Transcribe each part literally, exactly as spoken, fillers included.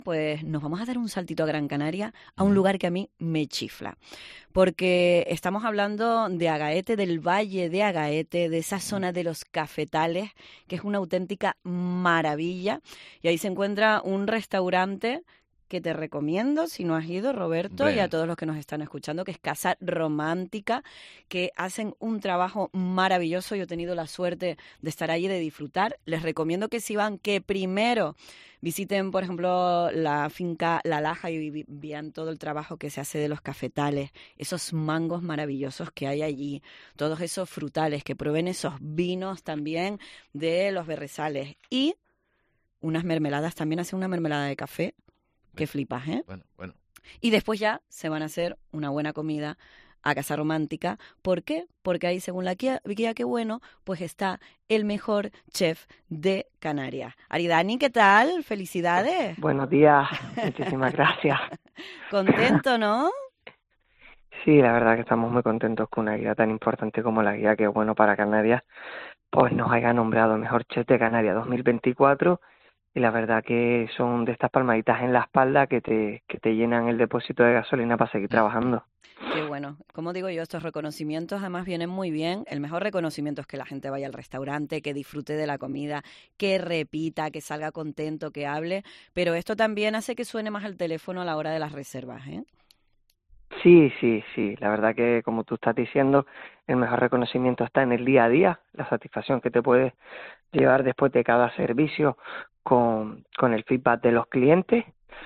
pues nos vamos a dar un saltito a Gran Canaria, a un lugar que a mí me chifla. Porque estamos hablando de Agaete, del Valle de Agaete, de esa zona de los cafetales, que es una auténtica maravilla. Y ahí se encuentra un restaurante que te recomiendo, si no has ido, Roberto, Hombre. y a todos los que nos están escuchando, que es Casa Romántica, que hacen un trabajo maravilloso. Yo he tenido la suerte de estar allí, de disfrutar. Les recomiendo que si van, que primero visiten, por ejemplo, la finca La Laja y vi- vean todo el trabajo que se hace de los cafetales, esos mangos maravillosos que hay allí, todos esos frutales, que prueben esos vinos también de los berrezales. Y unas mermeladas, también hacen una mermelada de café, que flipas, ¿eh? Bueno, bueno. Y después ya se van a hacer una buena comida a Casa Romántica. ¿Por qué? Porque ahí, según la guía, guía Qué Bueno, pues está el mejor chef de Canarias. Aridani, ¿qué tal? Felicidades. Buenos días, muchísimas gracias. Contento, ¿no? Sí, la verdad que estamos muy contentos que una guía tan importante como la guía Qué Bueno para Canarias, pues nos haya nombrado mejor chef de Canarias dos mil veinticuatro, y la verdad que son de estas palmaditas en la espalda que te, que te llenan el depósito de gasolina para seguir trabajando. Qué bueno. Como digo yo, estos reconocimientos además vienen muy bien. El mejor reconocimiento es que la gente vaya al restaurante, que disfrute de la comida, que repita, que salga contento, que hable. Pero esto también hace que suene más el teléfono a la hora de las reservas, ¿eh? Sí, sí, sí, la verdad que como tú estás diciendo, el mejor reconocimiento está en el día a día, la satisfacción que te puedes llevar después de cada servicio con, con el feedback de los clientes.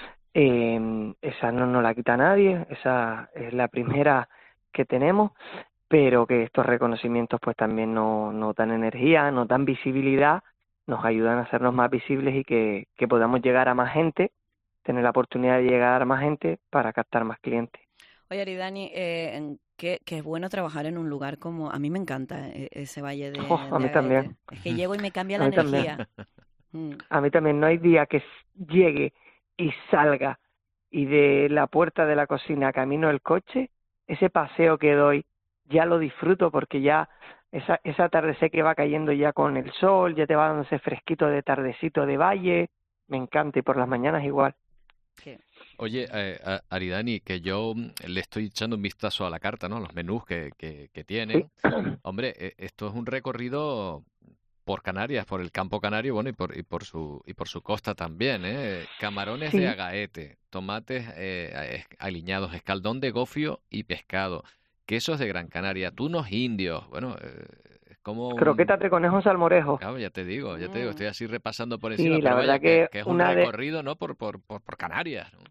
Eh, esa no nos la quita nadie, esa es la primera que tenemos, pero que estos reconocimientos pues también nos, nos dan energía, nos dan visibilidad, nos ayudan a hacernos más visibles y que, que podamos llegar a más gente, tener la oportunidad de llegar a más gente para captar más clientes. Oye, Aridani, eh, en- qué, qué es bueno trabajar en un lugar como... A mí me encanta eh, ese valle de, Oh, a de mí Agaete. también, Es que llego y me cambia a la mí también. energía. Mm. A mí también no hay día que s- llegue y salga y de la puerta de la cocina camino el coche, ese paseo que doy ya lo disfruto porque ya esa, esa atardecer que va cayendo ya con el sol, ya te va dando ese fresquito de tardecito de valle, me encanta, y por las mañanas igual. Sí. Oye, eh, a- Aridani, que yo mm, le estoy echando un vistazo a la carta, ¿no? Los menús que, que, que Sí, tienen. Hombre, eh, esto es un recorrido por Canarias, por el campo canario, bueno, y por, y por su, y por su costa también, ¿eh? Camarones de sí, Agaete, tomates eh, es- aliñados, escaldón de gofio y pescado, quesos de Gran Canaria, tunos indios, bueno, eh, es como un... croquetas de conejo salmorejo. Claro, ya te digo, ya te digo, Mm. estoy así repasando por encima, Sí, la pero vaya, verdad que, que que es un una de, recorrido, ¿no? Por, por, por, por Canarias, ¿no?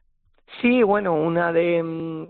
sí, bueno, una de, mm,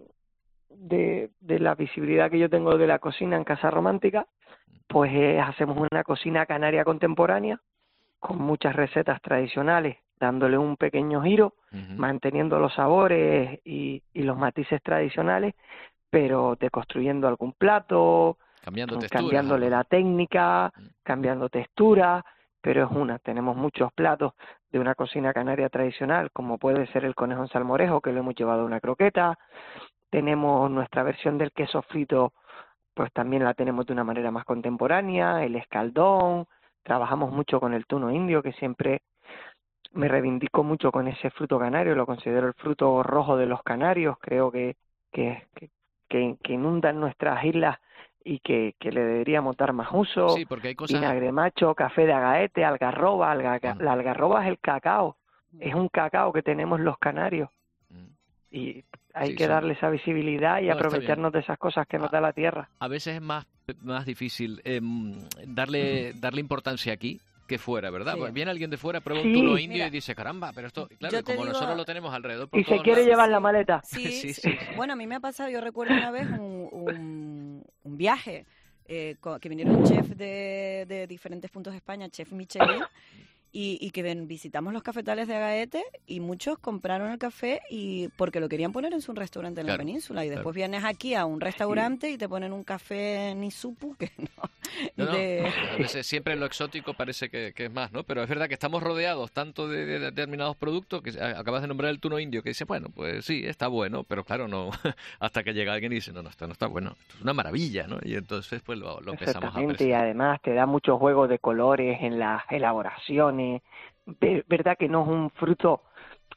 de, de la visibilidad que yo tengo de la cocina en Casa Romántica, pues es, hacemos una cocina canaria contemporánea con muchas recetas tradicionales, dándole un pequeño giro, Ujú. manteniendo los sabores y, y los matices tradicionales, pero deconstruyendo algún plato, Cambiando texturas, cambiándole algo, ¿no? la técnica, Mm. cambiando textura, pero es una. Tenemos muchos platos de una cocina canaria tradicional, como puede ser el conejo en salmorejo, que lo hemos llevado a una croqueta. Tenemos nuestra versión del queso frito, pues también la tenemos de una manera más contemporánea, el escaldón. Trabajamos mucho con el tuno indio, que siempre me reivindico mucho con ese fruto canario, lo considero el fruto rojo de los canarios, creo que, que, que, que, que inundan nuestras islas y que, que le deberíamos dar más uso. Sí, porque hay cosas... Vinagre macho, café de agaete, algarroba, alga- Bueno, la algarroba es el cacao, es un cacao que tenemos los canarios mm, y hay sí, que son... darle esa visibilidad y No, está bien. aprovecharnos de esas cosas que nos A, da la tierra. a veces es más, más difícil em, darle, darle importancia aquí que fuera, ¿verdad? Sí. Pues viene alguien de fuera, prueba un tuno Sí, indio y Mira, dice, caramba, pero esto, claro, yo y te como digo... nosotros lo tenemos alrededor por y se todos quiere lados. Sí, llevar la sí, maleta. sí, Sí, sí. sí. Bueno, a mí me ha pasado, yo recuerdo una vez un, un, un viaje eh, co- que vinieron chefs de, de diferentes puntos de España, chef Michelin, y, y que ven- visitamos los cafetales de Agaete y muchos compraron el café y porque lo querían poner en su restaurante en la Claro, península y claro. después vienes aquí a un Sí, restaurante y te ponen un café ni supu que No, no no, de a veces siempre lo exótico parece que, que es más, ¿no? Pero es verdad que estamos rodeados tanto de, de determinados productos que a- acabas de nombrar el tuno indio que dice, bueno, pues sí, está bueno, pero claro, no, hasta que llega alguien y dice, no, no, esto no está bueno, esto es una maravilla, ¿no? Y entonces pues lo, lo empezamos a exactamente, y apreciar. además te da mucho juego de colores en las elaboraciones. Ve- verdad que no es un fruto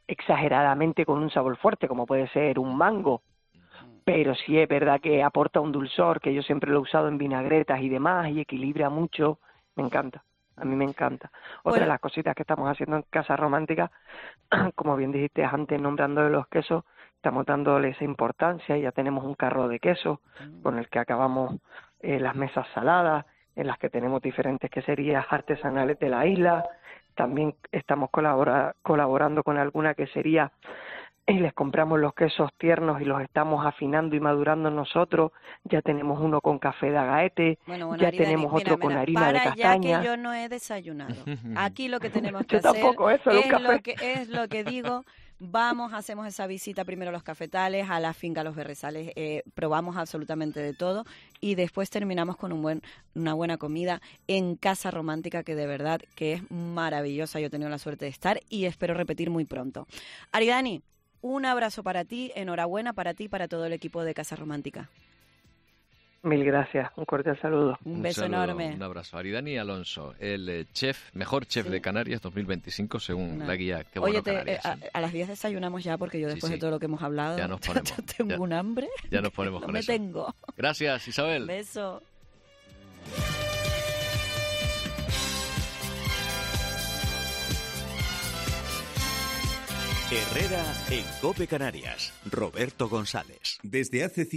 exageradamente con un sabor fuerte, como puede ser un mango, pero sí es verdad que aporta un dulzor, que yo siempre lo he usado en vinagretas y demás, y equilibra mucho. Me encanta, a mí me encanta. Otra Bueno. de las cositas que estamos haciendo en Casa Romántica, como bien dijiste antes, nombrando de los quesos, estamos dándole esa importancia. Ya tenemos un carro de queso con el que acabamos eh, las mesas saladas, en las que tenemos diferentes queserías artesanales de la isla. También estamos colabora, colaborando con alguna quesería y les compramos los quesos tiernos y los estamos afinando y madurando nosotros. Ya tenemos uno con café de agaete, Bueno, bueno, ya Aridani, tenemos mira, otro con mira, harina para de ya castaña. que yo no he desayunado. Aquí lo que tenemos que Yo hacer tampoco, eso, un es café. lo que es lo que digo. Vamos, hacemos esa visita primero a los cafetales, a la finca Los Berrezales, eh, probamos absolutamente de todo y después terminamos con un buen, una buena comida en Casa Romántica, que de verdad que es maravillosa. Yo he tenido la suerte de estar y espero repetir muy pronto. Aridani, un abrazo para ti, enhorabuena para ti y para todo el equipo de Casa Romántica. Mil gracias, un cordial saludo. Un, Un beso saludo, enorme. Un abrazo. Aridani Alonso, el eh, chef, mejor chef Sí. de Canarias dos mil veinticinco según Una- la guía. Qué bueno Oye, te- eh, Canarias, a, ¿eh? a las diez desayunamos ya, porque yo Sí, después sí. de todo lo que hemos hablado Ya nos ponemos, yo tengo ya- un hambre. Ya nos ponemos No con me eso. tengo. Gracias, Isabel. Beso. Herrera en COPE Canarias. Roberto González. Desde hace